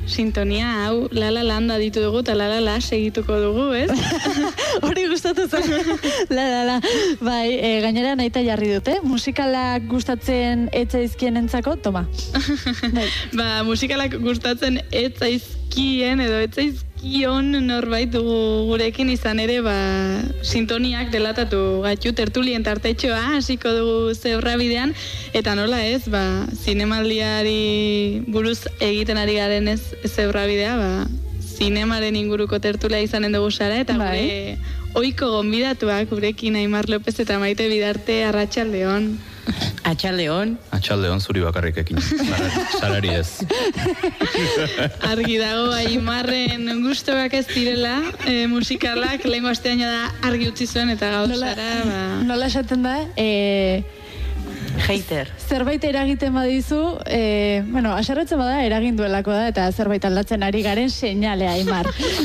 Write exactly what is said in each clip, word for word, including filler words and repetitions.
sintonia hau La La Land aditu dugu eta La La La segituko dugu, ez? Hori gustatu zen. La La La. Bai, e, gainera nahita jarri dute. Musikalak gustatzen etzaizkien entzako, toma. Bai. Ba, musikalak gustatzen etzaizkien edo etzaizkien Kion norbait dugu gurekin izan ere, ba, sintoniak delatatu gaitu tertulien tartetxoa, hasiko dugu zeurra bidean, eta nola ez, ba, zinemaldiari buruz egiten ari garen ez zeurra bidea, ba, zinemaren inguruko tertulia izanen dugu zara, eta bai. Gure oiko gonbidatuak gurekin Aimar López eta Maite Bidarte Arratsaldeon. Atxaldeon. Atxaldeon zuri bakarrikekin. Salari ez. Argi dago Aimarren gustoak ez direla, e, musikalak lehengo astean da argi utzi zuen eta gauzara, ba... Nola esaten da, e... Hater. Zerbait eragiten badizu, e, bueno, aserretzen bada eragin duelako da, eta zerbait aldatzen ari garen seinalea, Aimar.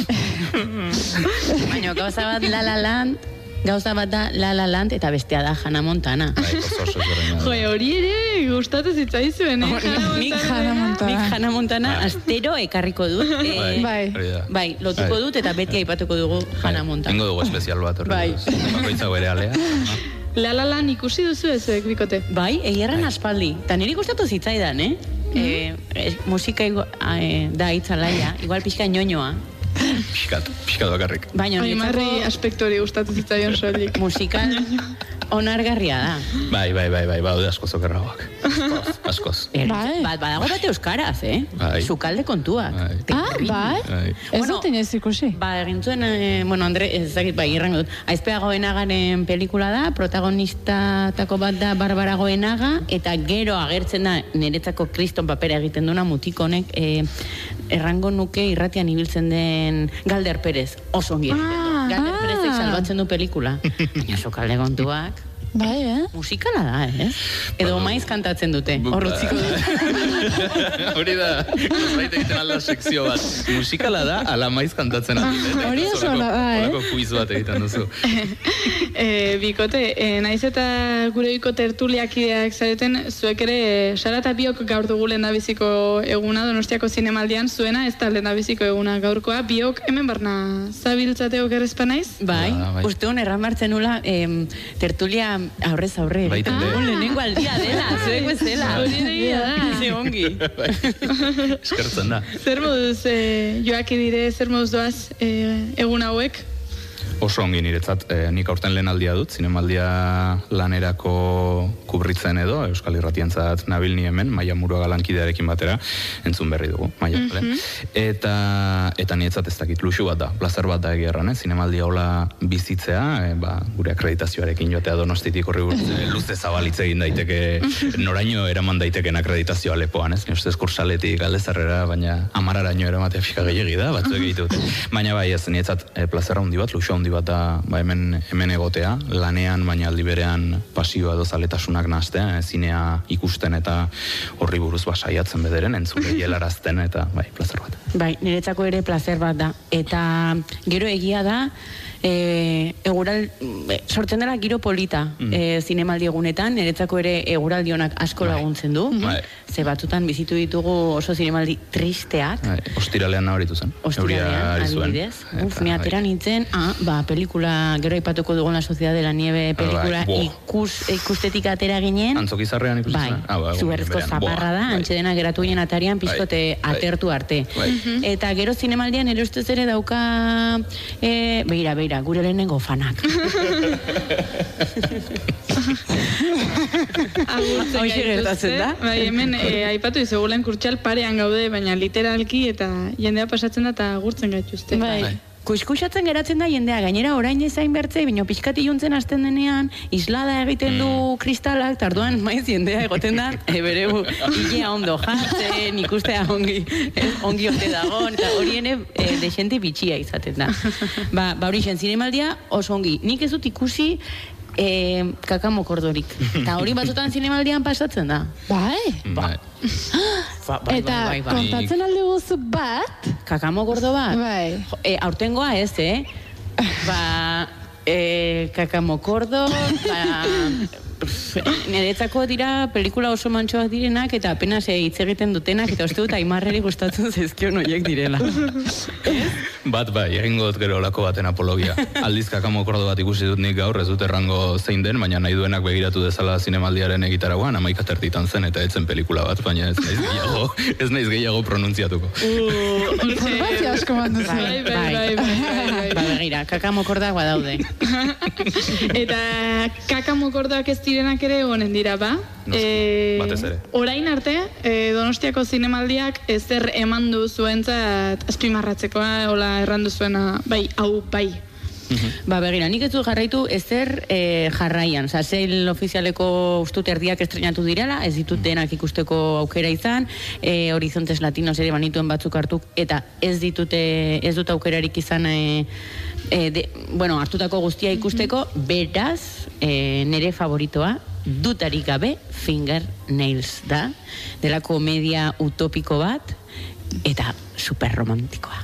Baina, gauza bat La La Land... Gauza bat da La La Land eta bestea da Hannah Montana. Jo, hori ere gustatu zitzaizuen, eh? Nik Hannah Montana. Nik Hannah Montana astero ekarriko dut. Eh, bai. Bai, lotuko dut eta beti aipatuko dugu Hannah Montana. Tengo dugu espezial bat hori. Bai. Bakoitza bere alea. La La Land ikusi duzu ezuek, bikote? Bai, egierran aspaldi. Ta niri gustatu zitzaidan, eh? Eh, musika eh, da itzalaia, igual pixka ñoñoa. Piskat, piskat bakarrik. Baina Aimarri aspektori gustatu zitzaion soilik. Musikal onargarria da. Bai, bai, bai, bai, baude asko zokerragoak. Askoz, askoz. Bai. Bat, badago bat euskaraz, eh? Bai. Sukalde kontuak. Ah, bai? Bai. Ez Bueno, dut inoiz ikusi. Ba, egin zuen, eh, bueno, Andre, ez dakit, bai, irrango dut. Aizpea Goenagaren pelikula da, protagonistatako bat da Barbara Goenaga, eta gero agertzen da niretzako kriston papera egiten duna mutikonek, eh, errango nuke irratian ibiltzen den Galder Perez, oso ongi egiten du. Ah, Galder ah. Perezek salbatzen du pelikula. Baina sukalde kontuak. Bai, eh? Musikala da, eh? Edo maiz kantatzen dute, horrutziko dut. Hori da, zerbait egiten alda sekzio bat. Musikala da, ala maiz kantatzen dute. Hori oso ona da, eh? Horako kuiz bat egiten duzu. E, bikote, e, naiz eta gure biko tertuliakideak zareten, zuek ere, e, Sara eta biok gaur dugu lehendabiziko eguna, Donostiako zinemaldian, zuena ez da lehendabiziko eguna gaurkoa, biok hemen barna zabiltzateok errezpa naiz? Bai, Ah, bai. uste hon erran martzen nula, em, tertulia aurrez aurre. Baiten be. Ah, lehenengo aldia dela, zuek bezala. Hori egia da. Ze ongi. Eskertzen da. Zer moduz e, joaki dire, zer moduz doaz e, egun hauek? Oso ongi niretzat, eh, nik aurten lehen aldia dut, zinemaldia lanerako kubritzen edo, Euskal Irratientzat nabil ni hemen, Maia Muruaga lankidearekin batera, entzun berri dugu, Maia, mm -hmm. Eta, eta niretzat ez dakit, luxu bat da, plazer bat da egierran, eh? Zinemaldia hola bizitzea, eh, ba, gure akreditazioarekin joatea Donostitik horri buruz, eh, luze zabalitze egin daiteke, noraino eraman daiteken akreditazioa lepoan, ez? Ni ustez kursaletik aldezarrera, baina amararaino eramatea fika gehiagi da, batzuek egitute. Baina bai, ez, niretzat eh, plazerra handi bat, luxu handi bat da, ba, hemen, hemen egotea, lanean, baina aldi berean pasioa edo zaletasunak nahaztea, eh, zinea ikusten eta horri buruz ba, saiatzen bederen, entzule hielarazten, eta bai, plazer bat. Bai, niretzako ere placer bat da. Eta gero egia da, e, egural, e, sortzen dela giro polita mm. e, zinemaldi egunetan, niretzako ere eguraldionak asko bai. laguntzen du. Bai. Ze batzutan bizitu ditugu oso zinemaldi tristeak. Bai, ostiralean nabaritu zen. Ostiralean, adibidez. Uf, ni atera nintzen, ah, ba, pelikula, gero aipatuko dugun La Sociedad de la Nieve pelikula bai, ikus, ikustetik atera ginen. Antzokizarrean ikusi Bai, zen? Ah, ba, zuberrezko berean. zaparra da, Bai. antxedena geratu ginen atarian, pixkote Bai. atertu arte. Bai. Eta gero zinemaldian ere ustez ere dauka, e, beira, beira, gure lehenengo fanak. Agurtzen Hoxe gertatzen da. Bai, hemen e, aipatu izegulen kurtxal parean gaude, baina literalki eta jendea pasatzen da eta agurtzen gaituzte. Bai. Bai. Kuiskusatzen geratzen da jendea, gainera orain ezain bertze, bino pixkati juntzen hasten denean, islada egiten du kristalak, tarduan maiz jendea egoten da, e, bere hilea ondo jartzen, ikustea ongi, eh, ongi ote dagoen, eta hori ene e, desente bitxia izaten da. Ba, ba hori zen, zinemaldia oso ongi. Nik ez dut ikusi e, kakamokordorik. Eta hori batzutan zinemaldian pasatzen da. Bai? Bai. Ba, bai, Eta bai, bai, bai. kontatzen alde guzu bat? Kakamo gordo bat? Bai. Jo, e, aurtengoa ez, eh? Ba, eh, Kakamokordo, ba, niretzako dira pelikula oso mantxoak direnak eta apenas hitz egiten dutenak eta uste dut Aimarreri gustatzen zaizkion horiek direla. Bat bai, egingo dut gero olako baten apologia. Aldiz Kakamokordo bat ikusi dut nik gaur, ez dut errango zein den, baina nahi duenak begiratu dezala zinemaldiaren egitaragoan, amaika terditan zen eta etzen pelikula bat, baina ez naiz gehiago, ez naiz gehiago pronuntziatuko. Informazio asko mandu zen. Bai, bai, bai, bai. Ba, begira, Kakamokordak badaude. Eta Kakamokordoak ez direnak ere egonen dira, ba? Noski, batez ere. Orain arte, e, Donostiako zinemaldiak ezer eman du zuentzat azpimarratzekoa, hola errandu zuena, bai, hau, bai. Ba, begira, nik ez du jarraitu ezer e, jarraian. Osa, zeil ofizialeko ustut erdiak estrenatu direla, ez ditut denak ikusteko aukera izan, e, Horizontes Latinos ere banituen batzuk hartuk, eta ez ditute, ez dut aukerarik izan, e, e, de, bueno, hartutako guztia ikusteko, beraz, e, nire favoritoa, dutarik gabe, Fingernails da, dela komedia utopiko bat, eta superromantikoa.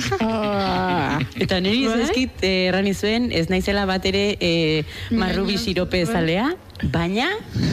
Oh. Eta niri zaizkit eh, erran izuen, ez naizela bat ere eh, marrubi sirope zalea, baina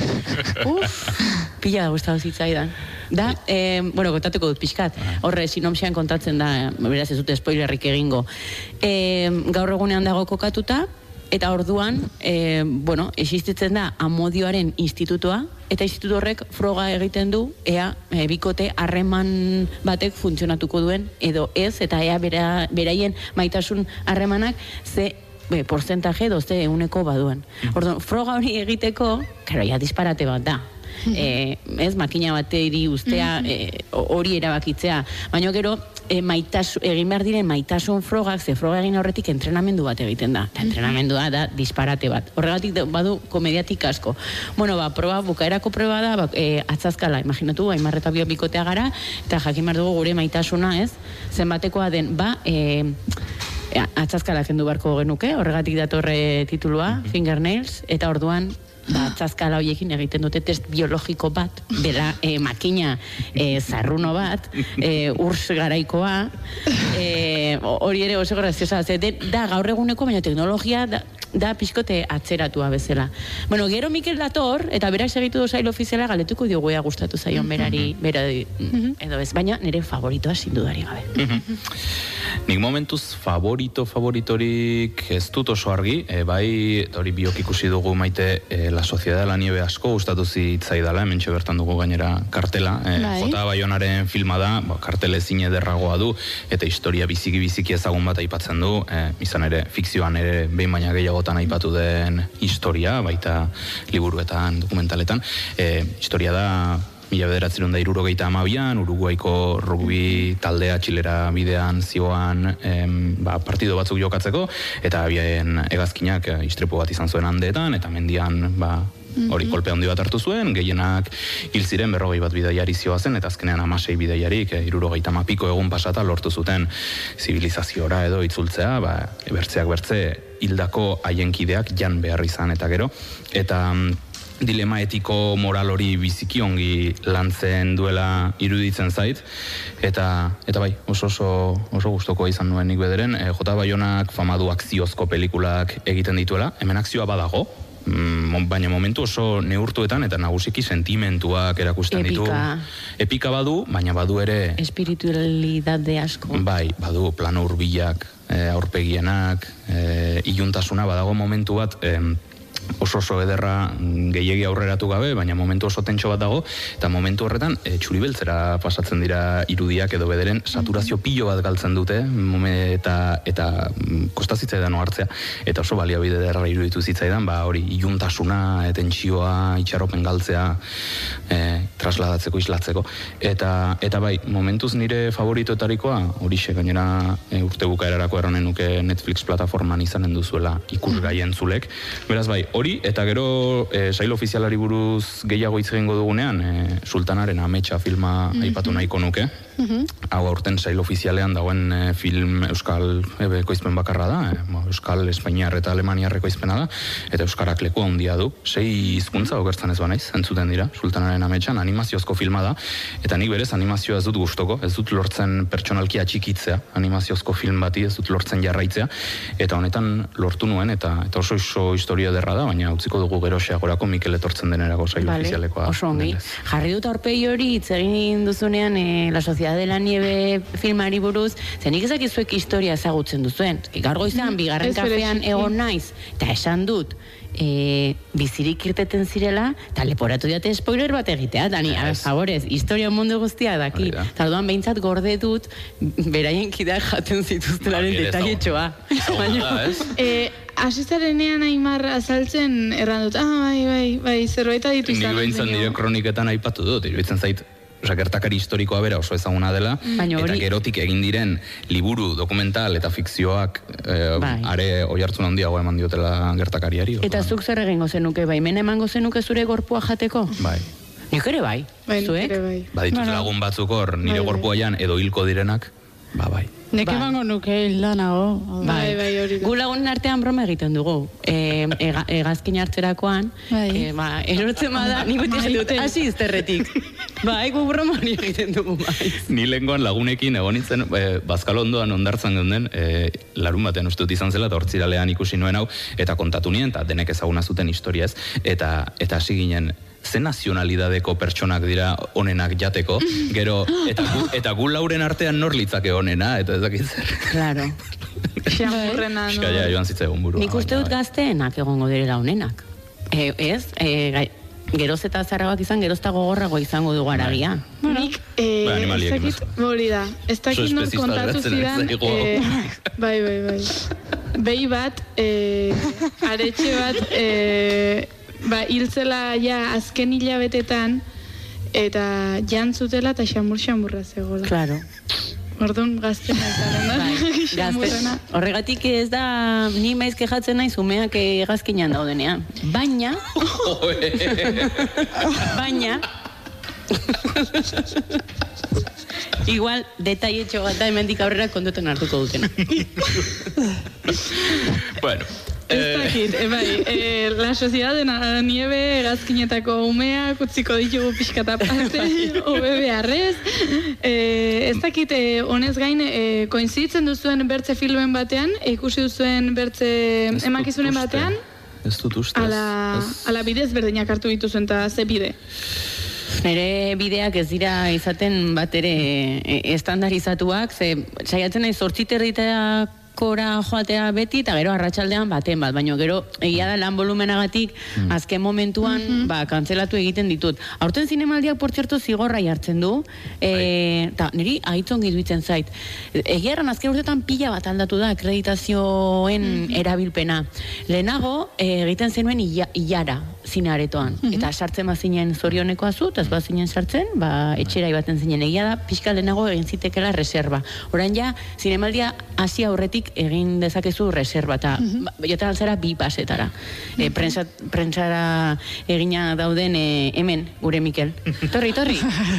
uf, pila da gustatu zitzaidan. Da, eh, bueno, kontatuko dut pixkat. Horre, sinopsian kontatzen da, beraz ez dute spoilerrik egingo. Eh, gaur egunean dago kokatuta, eta orduan, e, bueno, existitzen da Amodioaren institutoa, eta instituto horrek froga egiten du, ea e, bikote harreman batek funtzionatuko duen, edo ez, eta ea bera, beraien maitasun harremanak ze be, porcentaje edo ze euneko baduen. Orduan, froga hori egiteko, karo, ja disparate bat da. E, ez, makina bateri ustea e, hori erabakitzea, baina gero e, maitasu, egin behar diren maitasun frogak, ze froga egin horretik entrenamendu bat egiten da, eta entrenamendua da disparate bat, horregatik badu komediatik asko. Bueno, ba, proba, bukaerako proba da, ba, e, atzazkala, imaginatu, Aimar eta Bio bikotea gara, eta jakin behar dugu gure maitasuna, ez, zenbatekoa den, ba, e, atzazkala kendu beharko genuke, horregatik datorre titulua, Fingernails, eta orduan, ba, atzazkala horiekin egiten dute test biologiko bat, dela e, makina e, zarruno bat, e, urs garaikoa, e, hori ere oso graziosa, ze, de, da gaur eguneko, baina teknologia da, da pixkote atzeratua bezala. Bueno, gero Mikel dator, eta berak segitu du sail ofiziala, galetuko diogu ea gustatu zaion berari, bera edo ez, baina nire favoritoa sindudari gabe. Nik momentuz favorito favoritorik ez dut oso argi, e, bai, hori biok ikusi dugu Maite e, La Sociedad de la Nieve asko gustatu zitzaidala, hementxe bertan dugu gainera kartela, e, Jota Baionaren filma da, ba, kartele ezin ederragoa du, eta historia biziki-biziki ezagun bat aipatzen du, e, izan ere, fikzioan ere behin baina gehiagotan aipatu den historia, baita liburuetan, dokumentaletan, e, historia da, mila bederatzerun da irurogeita amabian, Uruguaiko rugby taldea txilera bidean zioan em, ba, partido batzuk jokatzeko, eta bien hegazkinak e, istripu bat izan zuen handeetan, eta mendian ba, hori kolpe handi bat hartu zuen, gehienak hil ziren berrogei bat bidaiari zioa zen, eta azkenean amasei bidaiarik, e, irurogeita amapiko egun pasata lortu zuten zibilizaziora edo itzultzea, ba, bertzeak bertze hildako haienkideak jan behar izan eta gero, eta dilema etiko moral hori biziki ongi lantzen duela iruditzen zait, eta eta bai, oso oso, oso gustoko izan nuen nik bederen, e, Jota Baionak famadu akziozko pelikulak egiten dituela, hemen akzioa badago, mm, baina momentu oso neurtuetan eta nagusiki sentimentuak erakusten ditu. Epika badu, baina badu ere espiritualidade asko. Bai, badu plano hurbilak, e, aurpegienak, e, iluntasuna badago momentu bat, e, oso oso ederra gehiegi aurreratu gabe, baina momentu oso tentxo bat dago, eta momentu horretan e, txuribeltzera pasatzen dira irudiak edo bederen saturazio pilo bat galtzen dute, eta, eta kostazitzaidan hartzea, eta oso baliabide ederra iruditu zitzaidan, ba hori iluntasuna, tentsioa, itxaropen galtzea, e, trasladatzeko, islatzeko, eta, eta bai, momentuz nire favoritoetarikoa, horixe gainera e, urte bukaerarako erronen nuke Netflix plataforman izanen duzuela ikusgai entzulek, beraz bai, hori, eta gero e, sail ofizialari buruz gehiago hitz egingo dugunean, e, Sultanaren ametsa filma aipatu nahiko nuke. Hau aurten sail ofizialean dagoen e, film euskal ebe, ekoizpen bakarra da, e, euskal, espainiar eta alemaniar ekoizpena da, eta euskarak leku handia du. Sei hizkuntza okertzen ez banaiz, entzuten dira, Sultanaren ametsan, animaziozko filma da, eta nik berez animazioa ez dut gustoko, ez dut lortzen pertsonalki atxikitzea, animaziozko film bati ez dut lortzen jarraitzea, eta honetan lortu nuen, eta, eta oso iso historia derra da, baina utziko dugu gero xeagorako Mikel etortzen denerako sail Vale, ofizialekoa. oso ongi. Jarri dut aurpegi hori hitz egin duzunean eh, La Sociedad de la Nieve filmari buruz, zenik ezakizuek historia ezagutzen duzuen. Gaur goizan, bigarren Ez kafean bereziki. egon naiz, eta esan dut, e, bizirik irteten zirela, eta leporatu diate spoiler bat egitea, Dani, a favorez, historia mundu guztia daki. Hori da. Eta orduan behintzat gorde dut, beraien kideak jaten zituztelaren Ba, ere detailetxoa. Ezaguna da, ez? E, Asizarenean Aimar azaltzen erran dut, ah, bai, bai, bai, zerbait aditu Nik izan. behintzen baina- nire kroniketan aipatu dut, iruditzen zait, osa, gertakari historikoa bera oso ezaguna dela, Baina eta hori- gerotik egin diren liburu, dokumental eta fikzioak e, Bai. are oihartzun handiago eman diotela gertakariari. Eta orduan. zuk zer egingo zenuke, baimena emango zenuke zure gorpua jateko? Bai. Nik ere bai, Bai, nik zuek? ere bai. Baditut Bueno. lagun batzuk hor, nire Bai, bai. gorpuaian edo hilko direnak, ba, bai. Nik Bai. emango nuke hildanago. Bai, bai, hori da. Gu lagunen artean broma egiten dugu. E, ega, egazkin hartzerakoan, Bai. e, ba, erortzen bada, nik beti esaten dut, hasi izterretik. Ba, egu broma hori egiten dugu bai. Ni lehengoan lagunekin egon nintzen, e, Bazkalondoan ondartzan geunden, e, larun batean uste dut izan zela, eta hortziralean ikusi nuen hau, eta kontatu nien, eta denek ezaguna zuten historia ez, eta eta hasi ginen, ze nazionalidadeko pertsonak dira onenak jateko, gero, eta gu, eta gu lauren artean nor litzake onena, eta ez dakit zer. Claro. Xamurrena, no? Eskaia joan zitzaigun burua. Nik uste dut baina, gazteenak egongo direla honenak. E, ez? E, gai, geroz eta zarragoak izan, geroz eta gogorrago izango dugu aragia. Nik, eh, Bai, animaliekin ez dakit, hori da, ez dakit Oso nor espezista kontatu geratzen ari zidan, zaigu. eh, bai, bai, bai. Behi bat, eh, aretxe bat, eh, ba, hiltzela ja azken hilabetetan, eta jantzutela eta xamur-xamurra zegoela. Claro. Orduan gaztena izan da, Bai, xamurrena. gazte, horregatik ez da, ni maiz kejatzen naiz umeak egazkinan daudenean. Baina, baina, igual, detailetxo bat da hemendik aurrera kontutan hartuko dutena. Bueno, Ez dakit, e, bai, e, La Sociedad de la Nieve egazkinetako umeak utziko ditugu pixkata parte, hobe beharrez. E, ez dakit, e, honez gain, e, koinzitzen duzuen bertze filmen batean, e, ikusi duzuen bertze ez dut emakizunen uste. batean, Ez dut ustez. ala, Ez- ala bidez berdinak hartu dituzuen, eta ze bide. Nere bideak ez dira izaten bat ere e, estandarizatuak, ze saiatzen naiz zortziterritara kora joatea beti, eta gero arratsaldean baten bat, baina gero egia da lan volumenagatik azken momentuan ba, kantzelatu egiten ditut. Aurten zinemaldiak, por cierto, zigorra jartzen du, eta niri aitzon giduitzen zait. Egia erran azken urtetan pila bat aldatu da akreditazioen erabilpena. Lehenago e, egiten zenuen ila, ilara zinearetoan, eta sartzen bazinen zorionekoa zu, eta ez bazinen sartzen, ba, etxera ibaten zinen. Egia da, pixka lehenago egin zitekela reserva. Orain ja, zinemaldia hasi aurretik egin dezakezu reserva, eta mm-hmm. jotan altzara bi pasetara. E, prensa, prentsara egina dauden e, hemen, gure Mikel. Torri, torri.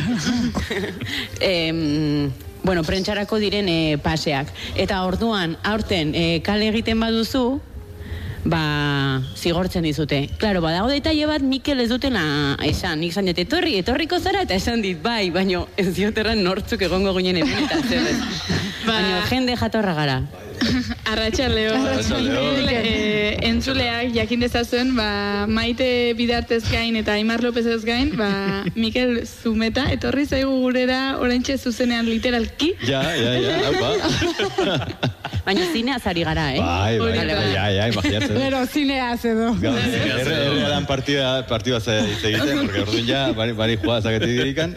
e, bueno, prentsarako diren e, paseak. Eta orduan, aurten, e, kale egiten baduzu, ba, zigortzen dizute. Claro, badago detaile bat Mikel ez dutena esan. Nik zan dut, etorri, etorriko zara, eta esan dit, bai, baino ez dioterran nortzuk egongo ginen hemen eta zerrez. Ba- Baina jende jatorra gara. Arratxaleo. Arratsaldeon. E, entzuleak jakin dezazuen, ba, Maite Bidartez gain eta Aimar López ez gain, ba, Mikel Zumeta etorri zaigu gurera oraintxe zuzenean literalki. Ja, ja, ja, haupa. Baina zinea zari gara, eh? Bai, bai, Hori da. bai, ja, ja, imaginatzen. Pero zineaz edo. Gaur, erre, erre lan partida, partida ze hitz egiten, porque orduan ja, bari, bari jugada zaketik dirikan.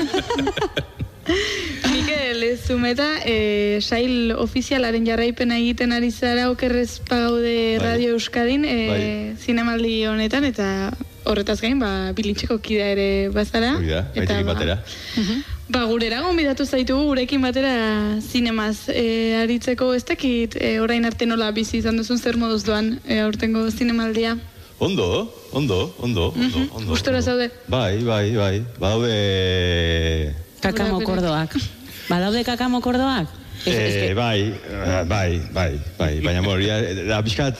Mikel Zumeta, e, sail ofizialaren jarraipena egiten ari zara okerrez pagaude Bai. Radio Euskadin, e, Bai. zinemaldi honetan, eta horretaz gain, ba, bilintxeko kidea ere bazara. Hori da, Eta, maitekin ba, batera. Ba, gurera gonbidatu zaitugu, gurekin batera zinemaz e, aritzeko, ez dakit e, orain arte nola bizi izan duzun zer moduz doan e, aurtengo zinemaldia. Ondo, ondo, ondo, ondo, ondo. Gustora ondo. zaude? Bai, bai, bai. Badaude... Kakamo Gora, kordoak. Badaude kakamokordoak? Eh, bai, bai, bai, bai, baina hori, da pixkat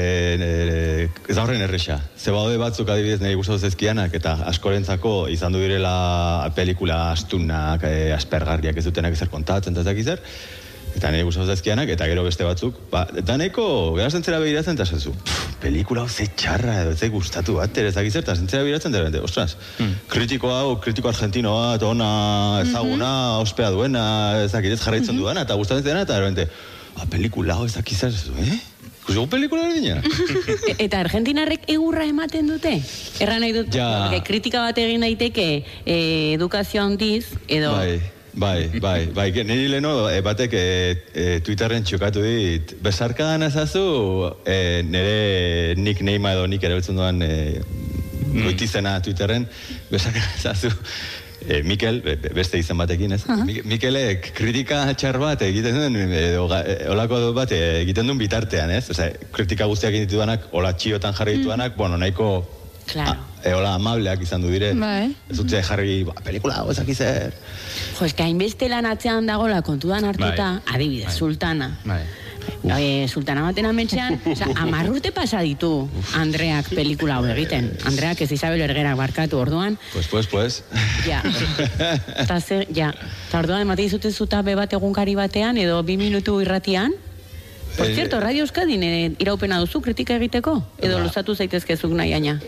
ez da horren erresa. Ze baude batzuk adibidez nire gustatu zezkianak eta askorentzako izan du direla pelikula astunak, aspergarriak ez dutenak ezer kontatzen, eta ezak izer, eta nire gustatu zezkianak, eta gero beste batzuk, ba, eta neko, gara zentzera begiratzen, eta zenzu, pelikula hau ze txarra, edo ze gustatu bat, ere ezak izer, eta zentzera begiratzen, eta ostras, kritiko hau, kritiko argentino bat, ona, ezaguna, ospea duena, ezak ez jarraitzen duena, eta gustatzen dena, eta erabente, ba, pelikula hau ezak izar, eh? Kusiko pelikula erdina? Eta argentinarrek egurra ematen dute? Erran nahi dut, Ja. kritika bat egin daiteke eh, edukazio handiz, edo... Bai, bai, bai, bai, niri leheno e, batek e, e, Twitterren txokatu dit, besarkadan ezazu e, nire nickname edo nik erabiltzen duan e, goitizena Twitterren, besarkadan ezazu e, Mikel, be, beste izen batekin, ez? Uh -huh. Mikelek kritika txar bat egiten duen, edo e, olako bat e, egiten duen bitartean, ez? Osea, kritika guztiak egin ditudanak, ola txiotan jarri ditudanak, mm. bueno, nahiko... Claro. E, hola, amableak izan du dire. Bai. Ez dut jarri, ba, pelikula hau ezak izer. Jo, eska, hainbeste lan atzean dagola kontudan hartuta, Bai. adibidez, Bai. Sultana. Bai. E, Sultana baten ametxean, oza, amar urte pasa ditu Andreak pelikula hau egiten. Andreak ez Isabel Ergerak barkatu orduan. Pues, pues, pues. Ja. Eta zer, ja. Eta orduan, emate izute zuta be bat egunkari batean, edo bi minutu irratian. Por Eh, cierto, Radio Euskadin eh, iraupena duzu kritika egiteko? Edo Ba. luzatu zaitezkezuk nahi aina?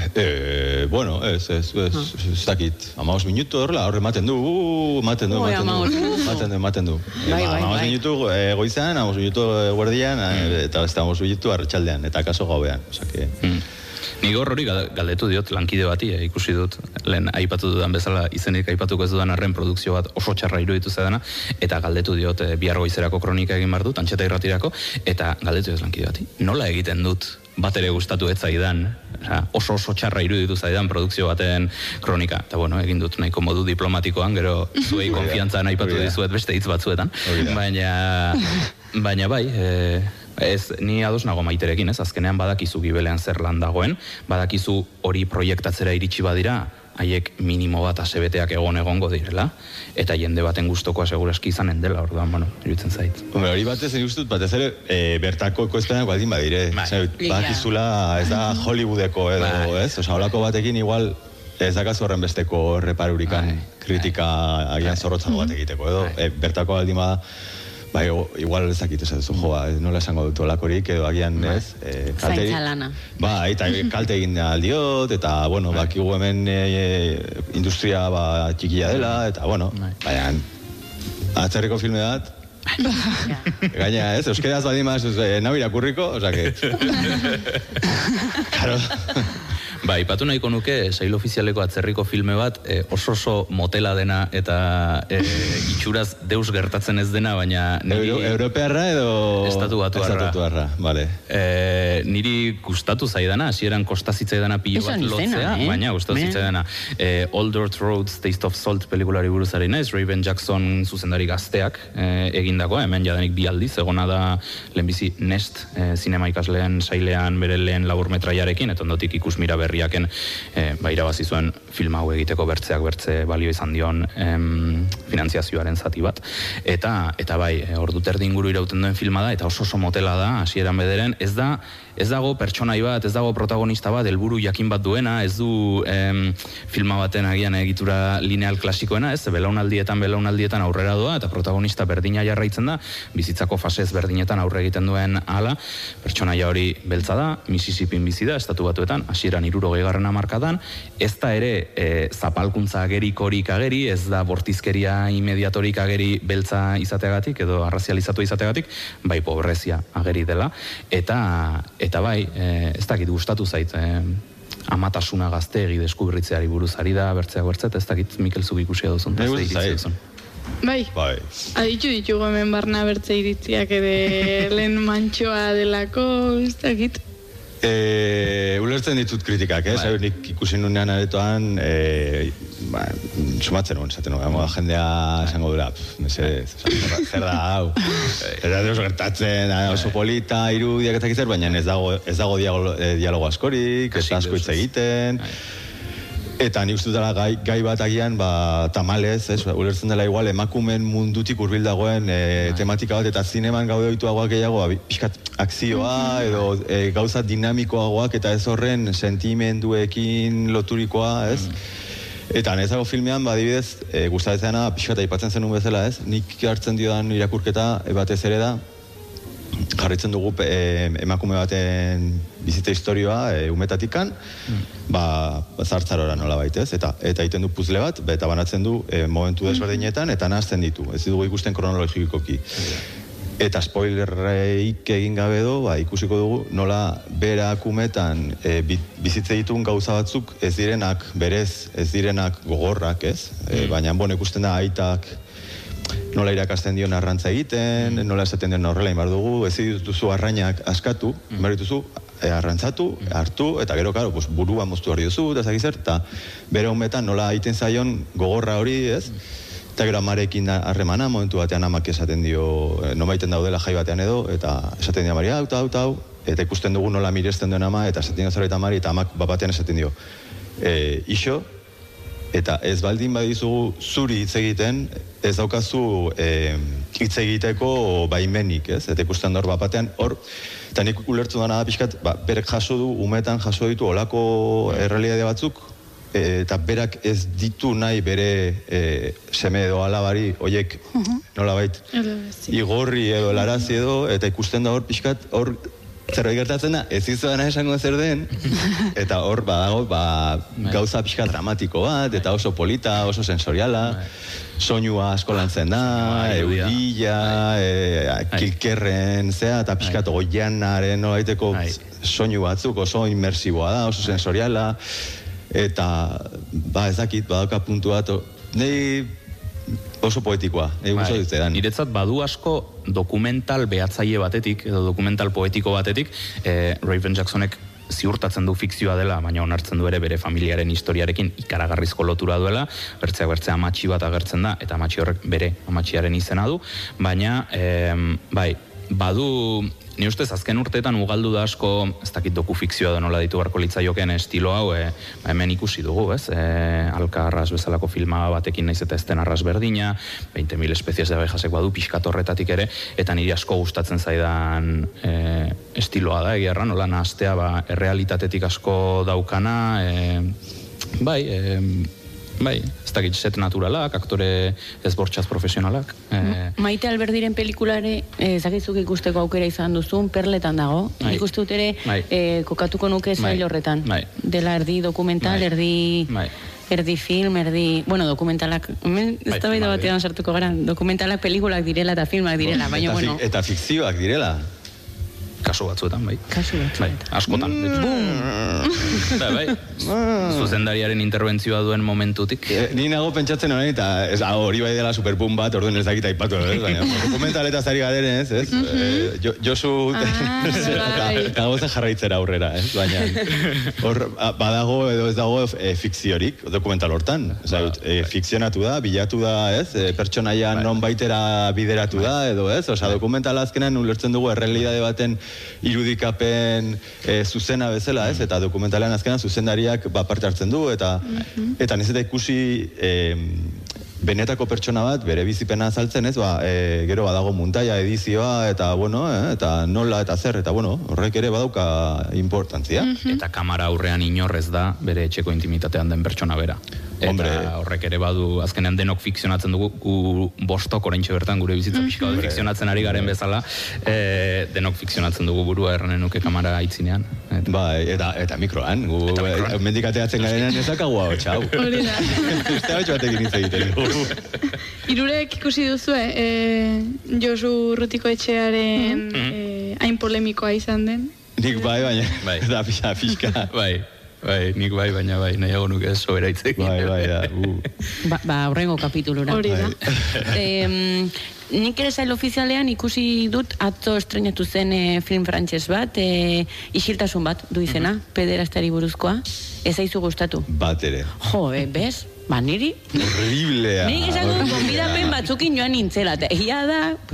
Eh, bueno, ez, ez, ez, ez dakit. Amaos minutu horrela, horre ematen du, uh, ematen du, Oi, ematen amaos du. minutu. Ematen du, ematen du. Bai, Ba, bai, amaos bai. minutu eh, goizan, amaos minutu guardian, eh, eta beste amaos minutu arratsaldean eta kaso gauean. Osa que... Mm. Nik hor hori gal- galdetu diot lankide bati, eh, ikusi dut, lehen aipatu dudan bezala izenik aipatuko ez dudan arren produkzio bat oso txarra iruditu zedana, eta galdetu diot eh, bihar goizerako kronika egin behar dut, antxeta irratirako, eta galdetu diot lankide bati, nola egiten dut bat ere gustatu ez zaidan, osea, oso oso txarra iruditu zaidan produkzio baten kronika, eta bueno, egin dut nahiko modu diplomatikoan, gero zuei konfiantzan aipatu Hori da. dizuet beste hitz batzuetan, Hori da. baina, baina bai, eh, ez, ni ados nago Maiterekin, ez? Azkenean badakizu gibelean zer lan dagoen, badakizu hori proiektatzera iritsi badira, haiek minimo bat asebeteak egon egongo direla, eta jende baten gustokoa segurazki izanen dela, orduan, bueno, iruditzen zait. Hombre, hori batez egin ustut, batez ere, e, bertako ekoizpenak baldin badire. Bai. Osea, badakizula, ez da Hollywoodeko edo, Bai. ez? Osea, holako batekin igual ez dakazu horren besteko reparurikan Bai. kritika agian zorrotzago bat egiteko, edo Bai. e, bertako baldin bada, bai, o- igual ez dakit esan duzu, joa, nola esango dut olakorik, edo agian, ez? E, kalteri- Zaintza lana. Ba, eta kalte egin aldiot, eta, bueno, bakigu hemen e, industria ba, txikia dela, eta, bueno, Bai. baina, atzerriko filme bat, Ja. gaina, ez, euskeraz baldin maz, eh, nau irakurriko, oza que... Claro. Ba, ipatu nahiko nuke, sail ofizialeko atzerriko filme bat, eh, oso oso motela dena eta eh, itxuraz deus gertatzen ez dena, baina niri... Euro, europearra edo... Estatu batuarra. Estatu batuarra, vale. Eh, niri gustatu zaidana, hasieran kosta zitzaidana pilo bat Esan izena, lotzea, eh? baina gustatu Me- zitzaidana. Eh, Old Dirt Roads, Taste of Salt pelikulari buruz ari naiz, Raven Jackson zuzendari gazteak eh, egindakoa, hemen jadanik bi aldiz, egona da lehenbizi Nest eh, zinema ikasleen sailean bere lehen laburmetraiarekin, eta ondotik ikusmira berriaken eh, ba, irabazi zuen film hau egiteko bertzeak bertze balio izan dion em, finantziazioaren zati bat. Eta, eta bai, eh, ordu terdi inguru irauten duen filma da, eta oso oso motela da, hasieran bederen, ez da, ez dago pertsonai bat, ez dago protagonista bat, helburu jakin bat duena, ez du em, filma baten agian egitura lineal klasikoena, ez, belaunaldietan belaunaldietan aurrera doa, eta protagonista berdina jarraitzen da, bizitzako fasez berdinetan aurre egiten duen hala, pertsonaia hori beltza da, Mississippin bizi da, estatu batuetan, hasieran hirurogeigarren hamarkadan, ez da ere e, zapalkuntza agerikorik ageri, ez da bortizkeria inmediatorik ageri beltza izateagatik, edo arrazializatu izateagatik, bai pobrezia ageri dela, eta eta bai, e, ez dakit gustatu zait, e, amatasuna gazteegi deskubritzeari buruz ari da, bertzeak bertzet, ez dakit Mikel zuk ikusia duzun, Nire ez gustatzen iritzi zait. duzun. Bai, Bai. aditu ditugu hemen barna bertze iritziak ere lehen mantxoa delako, ez dakit. E, ulertzen ditut kritikak, ez? Bai. Nik ikusi nunean aretoan, e, ba, sumatzen nuen, zaten nuen, jendea esango dura, pff, mesedez, oza, zer da hau. Eta deus gertatzen, da, oso polita, irudiak eta zer, baina ez dago, ez dago dialogo, eh, dialogo askorik, ez Kasik da asko hitz deus ez. egiten. Bai. Eta nik uste dela gai, gai bat agian, ba, tamalez, ez, ulertzen dela igual, emakumen mundutik hurbil dagoen e, tematika bat, eta zineman gaude ohituagoak gehiago, ba, pixkat akzioa, edo e, gauza dinamikoagoak, eta ez horren sentimenduekin loturikoa, ez? Eta nezago filmean, ba, adibidez, e, gustatzena pixkat aipatzen zenun bezala, ez? Nik hartzen diodan irakurketa e, batez ere da, jarritzen dugu e, emakume baten bizitza historioa e, umetatikan, mm. ba, zartzarora nola baitez, eta eta egiten du puzle bat, eta banatzen du e, momentu desberdinetan, eta nahazten ditu, ez dugu ikusten kronologikoki. Eta spoilerreik egin gabe do, ba, ikusiko dugu nola berak umetan e, bizitza ditun gauza batzuk ez direnak berez, ez direnak gogorrak, ez? E, baina, bon, ikusten da aitak nola irakasten dion arrantza egiten, mm. nola esaten dion horrela inbar dugu, ez dituzu arrainak askatu, mm. inbar dituzu e, arrantzatu, mm. hartu, eta gero, karo, pues, burua moztu hori duzu, eta zakizer, eta bere honetan nola egiten zaion gogorra hori, ez? Eta gero amarekin harremana, momentu batean amak esaten dio, no maiten daudela jai batean edo, eta esaten dio amari, hau, hau, hau, eta ikusten dugu nola miresten duen ama, eta esaten dio zerbait amari, eta amak batean esaten dio, e, iso, eta ez baldin badizugu zuri hitz egiten, ez daukazu e, hitz egiteko baimenik, ez? Eta ikusten da hor batean, hor, eta nik ulertu dana da pixkat, ba, berek jaso du, umetan jaso ditu olako errealitate batzuk, e, eta berak ez ditu nahi bere e, seme edo alabari, oiek, nolabait, igorri edo larazi edo, eta ikusten da hor pixkat, hor, zerbait gertatzen da, ez izuana esango zer den, eta hor badago ba, gauza pixka dramatiko bat, eta oso polita, oso sensoriala, soinua asko lantzen da, eurilla, e, kilkerren, zea, eta pixkat goianaren nolaiteko soinu batzuk, oso inmersiboa da, oso sensoriala, eta ba ez dakit, badauka puntu bat, nahi oso poetikoa, egin guzo ditzean. Niretzat badu asko dokumental behatzaile batetik, edo dokumental poetiko batetik, eh, Raven Jacksonek ziurtatzen du fikzioa dela, baina onartzen du ere bere familiaren historiarekin ikaragarrizko lotura duela, bertzeak bertzea amatxi bat agertzen da, eta amatxi horrek bere amatxiaren izena du, baina, eh, bai, badu, ni ustez azken urteetan ugaldu da asko, ez dakit dokufikzioa da nola ditu beharko litzaiokeen estilo hau, e, ba hemen ikusi dugu, ez? E, Alka Arras bezalako filma batekin naiz eta ez den arras berdina, veinte mil espezies de abejasek badu pixkat horretatik ere, eta niri asko gustatzen zaidan e, estiloa da, egia erran, nola nahaztea, ba, errealitatetik asko daukana, e, bai, e, bai, ez dakit set naturalak, aktore ezbortxaz profesionalak. Eh... Maite Alberdiren pelikulare, ez dakizuk ikusteko aukera izan duzun, Perletan dago. Bai. Ikuste dut ere, bai. eh, kokatuko nuke zail horretan. Bai. Dela erdi dokumental, bai. erdi... Bai. Erdi film, erdi... Bueno, dokumentalak... Hemen ez da baita batean sartuko gara. Dokumentalak pelikulak direla eta filmak direla, baina eta, bueno... Eta fikzioak direla. Kasu batzuetan, bai. Kasu batzuetan. Bai, askotan. Mm. Bai, bai. Zuzendariaren interbentzioa duen momentutik. E, ni nago pentsatzen honen, eta ez, hori bai dela superboom bat, orduan ez dakit aipatu, ez? Baina, dokumentaleta zari gaderen, ez? ez? E, jo, Josu... Ah, Gagoza jarraitzera aurrera, ez? Baina, hor, badago edo ez dago e, fikziorik, dokumental hortan. Ba, e, fikzionatu da, bilatu da, ez? E, pertsonaia bai. Non baitera bideratu bai. Da, edo ez? Osa, dokumental azkenan ulertzen dugu errealidade baten irudikapen e, zuzena bezala, ez? Eta dokumentalean azkenan zuzendariak ba, parte hartzen du, eta mm-hmm. eta niz eta ikusi e, benetako pertsona bat, bere bizipena azaltzen, ez? Ba, e, gero badago muntaia, edizioa, eta bueno, eh? Eta nola eta zer, eta bueno, horrek ere badauka importantzia. Mm-hmm. Eta kamera aurrean inorrez da bere etxeko intimitatean den pertsona bera. Eta Hombre. Horrek ere badu, azkenean denok fikzionatzen dugu, gu bostok oraintxe bertan gure bizitza pixka bat fikzionatzen ari garen bezala, e, denok fikzionatzen dugu burua erranen nuke kamera aitzinean. Eta, ba, eta, eta mikroan, gu e, mendikateatzen garenan ezakagu hau, txau. Hori da. Este hau batekin hitz egiten. Irurek ikusi duzu, eh? Josu Urrutiko etxearen eh, hain polemikoa izan den. Nik bai, baina, bai. Da pixka, pixka. Bai. Bai, nik bai, baina bai, nahiago nuke ez sobera hitzekin. Bai, bai, da. Uh. Ba, ba, horrengo kapitulura. Hori da. eh, nik ere zail ofizialean ikusi dut atzo estrenatu zen e, film frantses bat, e, isiltasun bat du izena, mm-hmm. pederastari buruzkoa. Ez zaizu gustatu? Bat ere. Jo, eh, bez? Ba, niri? Horriblea. Nik esango konbidapen batzukin joan nintzela, eta egia da, pues,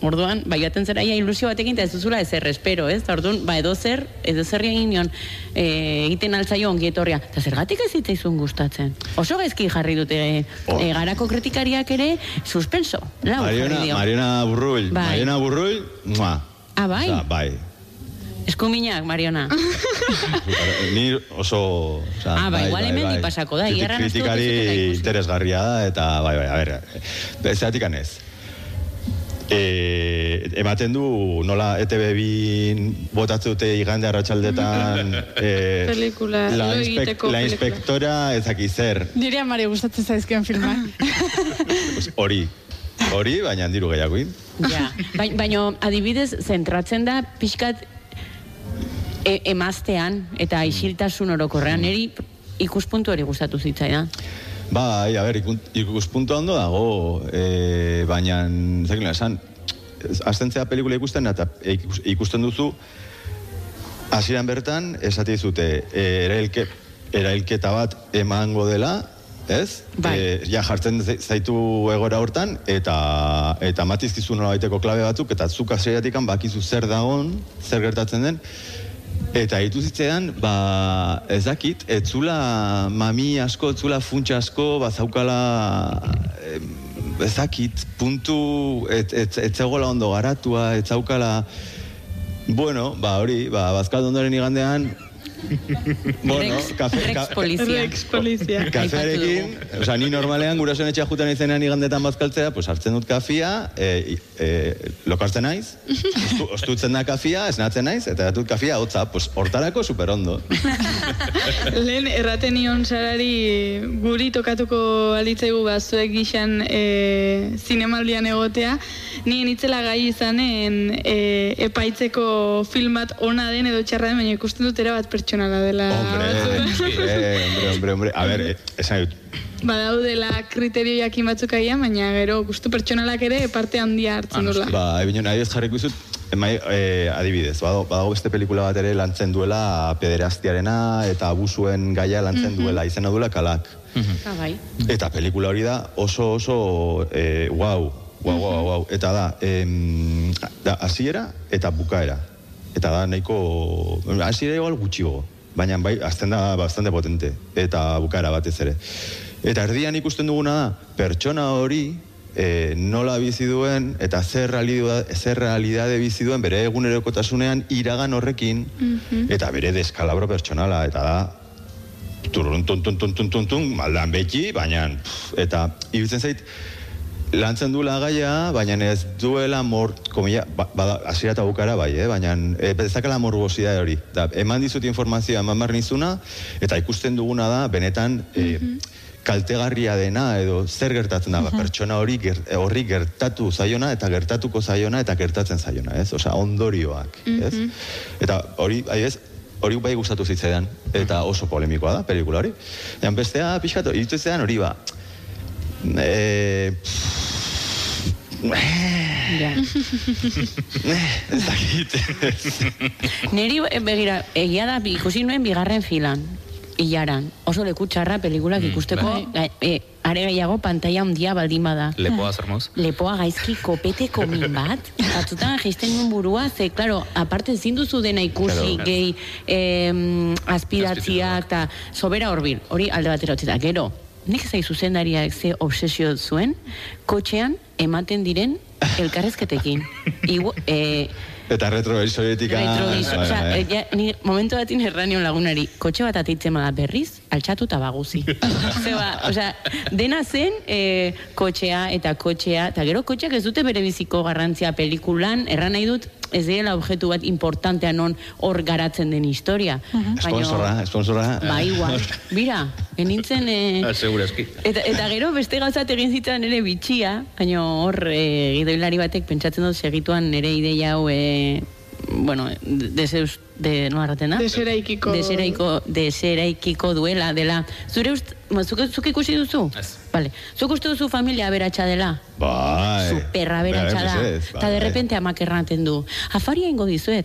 Orduan, bai baten zera ia ilusio batekin eta ez duzula ezer espero, ez? Orduan, ba edo zer, edo zer egin nion e, egiten altzaio ongi etorria. Eta zergatik ez zitzaizun gustatzen? Oso gaizki jarri dute e, Oh. e, garako kritikariak ere suspenso. Lau Mariona, jarri dio. Mariona Burrull, Bai. Mariona Burrull, mua. Ah, bai? Osa, bai. Eskuminak, Mariona. Ni oso... Osa, Ah, bai, igual hemen ni pasako da, Kritik- iarran ez dut Kritikari ez dut ikusi. interesgarria da, eta bai, bai, a ber, zeratik anez. E, ematen du nola E T B bin botatzen dute igande arratsaldetan e, Pelikula, la, lo inspek, egiteko la pelikula. inspektora ezaki zer. Nire amari gustatzen zaizkien filmak. Pues hori, hori, baina diru gehiagoin. Ja, Ba- baina adibidez zentratzen da pixkat e, emaztean eta isiltasun orokorrean, niri ikuspuntu hori gustatu zitzaidan. Bai, a ber, ikun- ikuspuntu ondo dago, e, baina, zekin esan, astentzea pelikula ikusten, eta ikus- ikusten duzu, hasieran bertan, esate dizute, e, erailke, erailketa bat emango dela, ez? Bai. E, ja jartzen ze- zaitu egora hortan, eta eta matizkizu nola baiteko klabe batzuk, eta zuk hasieratik bakizu zer dagon, zer gertatzen den, eta hitu zitzean, ba, ez dakit, etzula mami asko, etzula funtsa asko, bazaukala, em, ez dakit, puntu, et, et, etzegola ondo garatua, etzaukala, bueno, ba hori, ba, bazkaldu ondoren igandean, bueno, Rex, kafe, Rex polizia. Rex polizia. kafearekin, osea, ni normalean gurasoen etxea juten izenean igandetan bazkaltzea, pues hartzen dut kafia, e, e, lokartzen naiz, ostu, ostutzen da kafia, esnatzen naiz, eta datut kafia hotza, pues hortarako superondo. Lehen erraten nion sarari guri tokatuko alitzaigu bazuek gixan e, zinemaldian egotea, nien itzela gai izanen e, epaitzeko film bat ona den edo txarra den, baina ikusten dut era bat pertsonala dela. Hombre, hombre, hombre, hombre, hombre, a ver, eh, esan dut, Badaudela kriterio jakin batzuk agian, baina gero gustu pertsonalak ere parte handia hartzen dula. ba, ebino, nahi ez jarriko izut, emai, eh, adibidez, badago, badago beste pelikula bat ere lantzen duela pederaztiarena eta abusuen gaia lantzen duela, izena duela Kalak. Ah, bai. Eta pelikula hori da oso oso eh, wow, wow, wow, wow. Eta da, em, da hasiera eta bukaera. Eta da nahiko, hasiera igual gutxiago, baina bai, azten da bastante potente, eta bukaera batez ere. Eta erdian ikusten duguna da, pertsona hori e, nola bizi duen, eta zer realidade, zer realidade bizi duen, bere egunerokotasunean iragan horrekin, eta bere deskalabro pertsonala, eta da, turrun, tun, tun, tun, tun, tun, tun, maldan beti, baina, pff, eta iruditzen zait, lantzen duela gaia, baina ez duela mor, komila, ba, bada, hasiera eta bukara bai, eh? baina e, bezakala morbosidade hori. Da, eman dizut informazioa, eman behar nizuna, eta ikusten duguna da, benetan, e, kaltegarria dena, edo zer gertatzen da, ba, pertsona hori ger, horri gertatu zaiona, eta gertatuko zaiona, eta gertatzen zaiona, ez? Osea, ondorioak, ez? Eta hori, ez, hori bai gustatu zitzaidan, eta oso polemikoa da, pelikula hori. Ean bestea, pixkatu, irutuzean hori ba, e, Ja. ez dakit. Neri, eh, begira, egia da, ikusi nuen bigarren filan, ilaran. Oso leku txarra pelikulak ikusteko, ga- eh, are gehiago pantaila handia baldin bada. Lepoa zer moz? Lepoa gaizki kopeteko min bat, batzutan jaisten nuen burua, ze, klaro, aparte ezin duzu dena ikusi, Claro. gehi em, azpidatziak, eta sobera horbil, hori alde batera utzi da. Gero, nik zai zuzendariak ze obsesio zuen, kotxean ematen diren elkarrezketekin. Igu, eh, Eta retrovisoretika... Retrovisor, bai, osea, bai. eh, ja, ni momentu batin erranion lagunari, kotxe bat ateitzen bada berriz, altxatu eta baguzi. Zeba, osea, dena zen eh, kotxea eta kotxea, eta gero kotxeak ez dute bere biziko garrantzia pelikulan, erran nahi dut, ez direla objektu bat importantea non hor garatzen den historia. Esponsorra, esponsorra. Ba, igual. Bira, enintzen... Eh, Segurazki. Eta, eta gero beste gauzat egin zitzan ere bitxia, baina hor e, gidoilari batek pentsatzen dut segituan nire ideia hau, e, bueno, deseus, de, no arraten da? Deseraikiko. Deseraiko, deseraikiko duela, dela. Zure ust, ma, zuk, zuk ikusi duzu? Ez. Vale. Zuk uste duzu familia aberatsa dela? Bai. Superra aberatsa da. Bai, Eta de bai. repente amak erraten du, afaria ingo dizuet.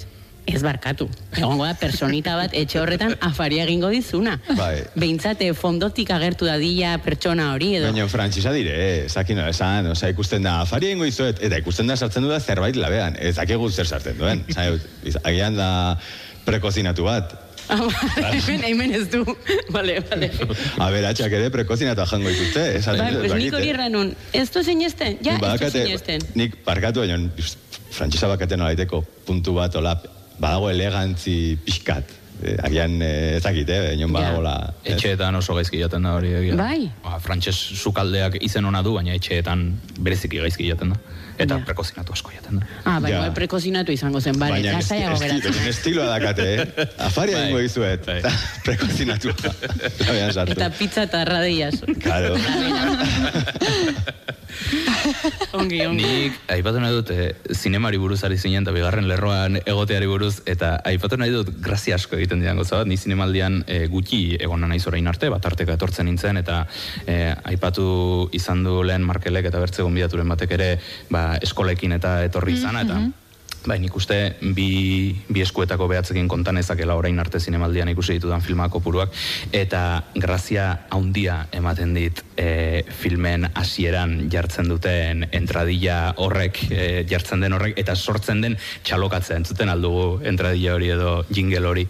ez barkatu. Egongo da personita bat etxe horretan afaria egingo dizuna. Bai. Behintzate fondotik agertu dadila pertsona hori edo. Baina frantzisa dire, esakin esan, oza, ikusten da, afaria egingo dizuet, eta ikusten da sartzen du da zerbait labean, ez dakigu zer sartzen duen. Agian da prekozinatu bat. Ah, hemen, hemen ez du. Vale, vale. Aberatxak ere prekozinatu jango dituzte. Bai, pues nik hori erranun. Ez du sinesten? Ja, ez du sinesten. Nik barkatu, baina frantzisa bakaten nolaiteko puntu bat, hola, badago elegantzi pixkat. Eh, agian eh, ezakit, eh, enion badagola. Etxeetan oso gaizki jaten da hori egia. Bai. Ba, frantses sukaldeak izen ona du, baina etxeetan bereziki gaizki jaten da. Eta ja. Prekozinatu asko jaten da. Ah, bai, Ja. bai, prekozinatu izango zen, bale, Baina lasaiago esti- geratzen. baina estiloa dakate, eh? Afaria Bai. egingo dizuet. Bai. Eta prekozinatu. Labean sartu. Eta pizza eta radillas. Claro. Ongi, ongi. Nik aipatu nahi dut eh, zinemari buruz ari zinen eta bigarren lerroan egoteari buruz eta aipatu nahi dut grazia asko egiten dian gauza bat. Ni zinemaldian eh, gutxi egona naiz orain arte, bat arteka etortzen nintzen eta eh, aipatu izan du lehen Markelek eta bertze gonbidaturen batek ere ba, eskolekin eta etorri izana eta bai, nik uste bi, bi eskuetako behatzekin kontan ezakela orain arte zinemaldian ikusi ditudan filmak kopuruak eta grazia haundia ematen dit e, filmen hasieran jartzen duten entradilla horrek, e, jartzen den horrek eta sortzen den txalokatzea entzuten aldugu entradilla hori edo jingle hori.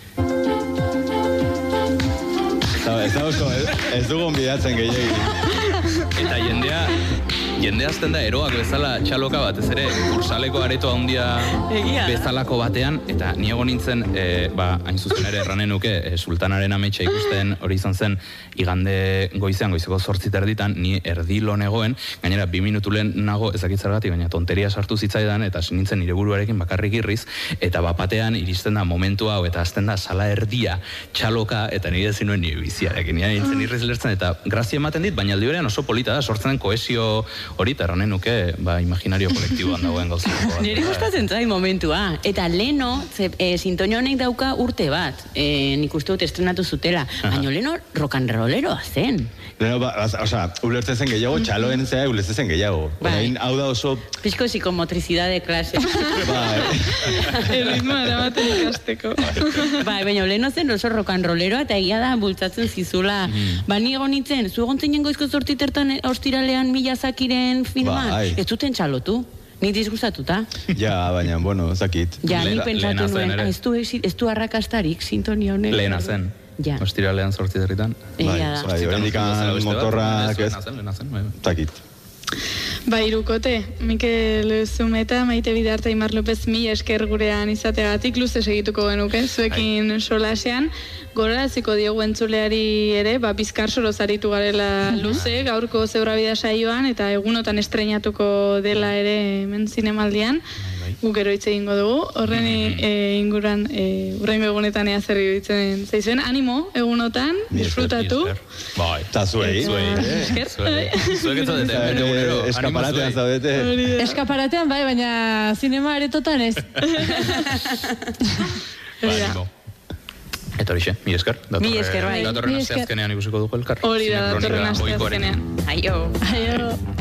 Ez da oso, ez dugun bidatzen gehiagin. Eta jendea, jende azten da eroak bezala txaloka bat, ez ere kursaleko areto handia Egia da. bezalako batean, eta ni egon nintzen, e, ba, hain zuzen ere erranen nuke, e, sultanaren ametsa ikusten hori izan zen, igande goizean, goizeko zortzit erditan, ni erdilo negoen, gainera bi minutu lehen nago ezakitzargatik, baina tonteria sartu zitzaidan, eta nintzen nire buruarekin bakarrik irriz, eta bapatean iristen da momentu hau, eta azten da sala erdia txaloka, eta nire zinuen nire biziarekin, nire nintzen irriz lertzen, eta grazia ematen dit, baina aldi berean oso polita da, sortzen den kohesio hori, eta erranen nuke, ba, imaginario kolektiboan dagoen gauzako bat. Nire gustatzen zait momentua. Eta leno, ze, e, sintonio honek dauka urte bat. E, nik uste dut estrenatu zutela. Baina leno rokanroleroa zen. Leno, ba, oza, ulertzen zen gehiago, txaloen zea ulertzen zen gehiago. Bai. Orain, hau da oso... Pixko psikomotricidade klase. Bai. Erritmoa eramaten ikasteko. Bai, baina leno zen oso rokanroleroa eta egia da bultzatzen zizula. Ba, ni egon nintzen, zu egon zinen goizko zortzitertan ostiralean mila zakiren filman. Bai. Ez zuten txalotu. Ni disgustatuta. Ja, baina, bueno, zakit. Ja, Le- ni pentsatu lehena zen nuen, ere. "Ah, ez du, ez du arrakastarik sintonia honek. Lehena zen. Ja. Ostiralean zortzit herritan. Egia da. Bai, oraindikan motorrak ez. Lehena zen, lehena zen, bai. Zakit. Ba, irukote, Mikel Zumeta, Maite Bidarte, Aimar López, mi esker gurean izateagatik, luze segituko genuke, zuekin solasean. Goraraziko diogu entzuleari ere, ba, bizkar soroz aritu garela luze, gaurko zebrabida saioan, eta egunotan estrenatuko dela ere hemen zinemaldian. Guk ero hitz egingo dugu, horren e, inguran, e, urrengo egunetan ea zer iruditzen zaizuen. Animo, egunotan, Mi esker, disfrutatu. Bai. Eta zuei. Zuei. Esker. Zuei. Zuek ez zaudete, hemen egunero. Animo Eskaparatean zuei. zaudete. Hori da. Eskaparatean bai, baina zinema aretotan ez. Ba, animo. Eta horixe, mi esker. Mi esker, bai. Datorren Mi aste esker. azkenean ikusiko dugu elkar. Hori da, Zinekronika datorren aste ohikoarekin. azkenean. Aio. Aio.